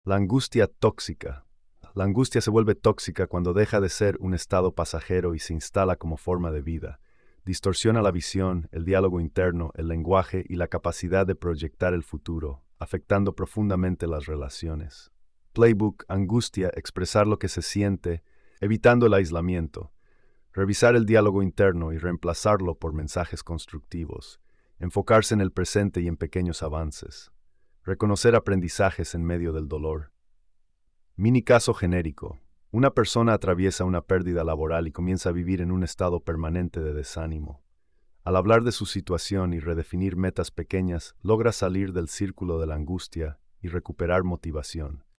La angustia tóxica. La angustia se vuelve tóxica cuando deja de ser un estado pasajero y se instala como forma de vida. Distorsiona la visión, el diálogo interno, el lenguaje y la capacidad de proyectar el futuro, afectando profundamente las relaciones. Playbook, angustia, expresar lo que se siente, evitando el aislamiento. Revisar el diálogo interno y reemplazarlo por mensajes constructivos. Enfocarse en el presente y en pequeños avances. Reconocer aprendizajes en medio del dolor. Mini caso genérico. Una persona atraviesa una pérdida laboral y comienza a vivir en un estado permanente de desánimo. Al hablar de su situación y redefinir metas pequeñas, logra salir del círculo de la angustia y recuperar motivación.